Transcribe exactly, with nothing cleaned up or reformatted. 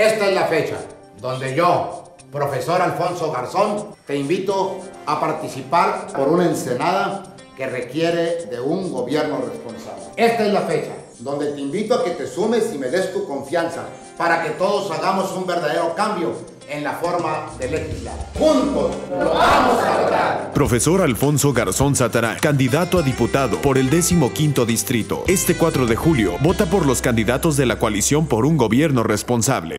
Esta es la fecha donde yo, profesor Alfonso Garzón, te invito a participar por una Ensenada que requiere de un gobierno responsable. Esta es la fecha donde te invito a que te sumes y me des tu confianza para que todos hagamos un verdadero cambio en la forma de legislar. Juntos lo vamos a lograr. Profesor Alfonso Garzón Satará, candidato a diputado por el decimoquinto distrito. Este cuatro de julio, vota por los candidatos de la coalición por un gobierno responsable.